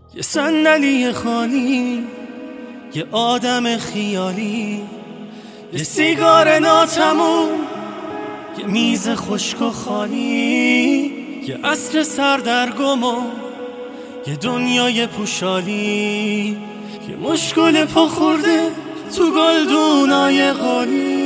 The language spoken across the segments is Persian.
یه صندلی خالی، یه آدم خیالی، یه سیگار ناتموم، یه میز خشک و خالی، یه عصر سردرگم و یه دنیای پوشالی، یه مشکل پا خورده تو گلدونای قالی.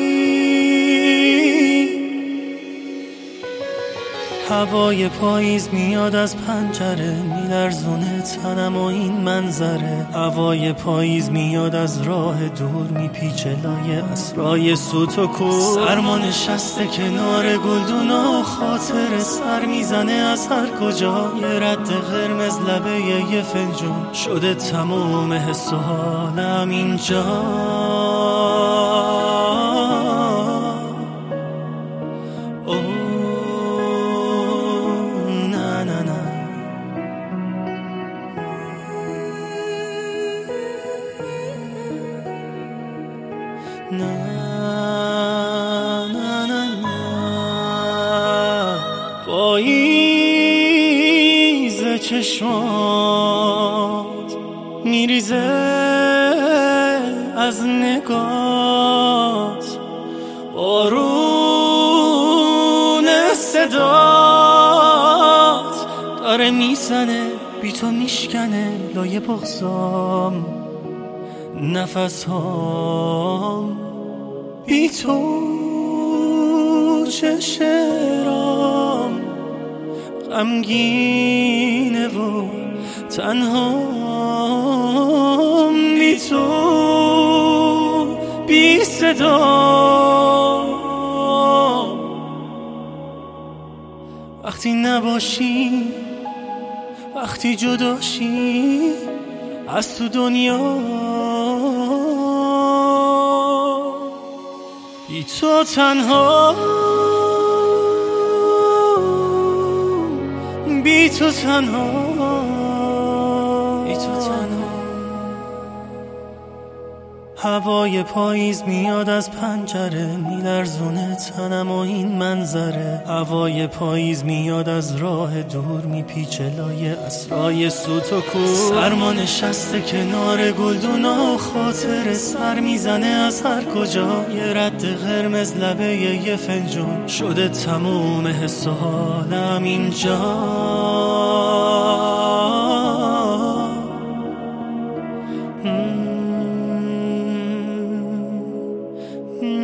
هوای پاییز میاد از پنجره، میلرزونه تنم و این منظره. هوای پاییز میاد از راه دور، میپیچه لای اسرای سوت و کور. سرما نشسته کنار گلدونا، خاطر سر میزنه از هر کجا. یه رد قرمز لبه یه فنجون، شده تموم حس و حالم اینجا. نه نه نه نه پاییز چشمات میریزه از نگات، بارون صدات داره میزنه بی تو میشکنه لای بغضام. نفس هام بی تو چشرام غمگینه و تنهام، بی تو بی صدا. وقتی نباشی، وقتی جداشی از تو دنیا، بی تو تنها، بی تو تنها، بی تو تنها. هوای پاییز میاد از پنجره، میلرزونه تنم و این منظره. هوای پاییز میاد از راه دور، میپیچه لای اسرای سوت و کور. سرما نشسته کنار گلدونا، خاطر سر میزنه از هر کجا. یه رد قرمز لبه یه فنجون، شده تموم حس و حالم اینجا.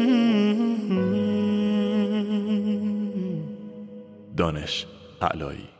دانش علایی.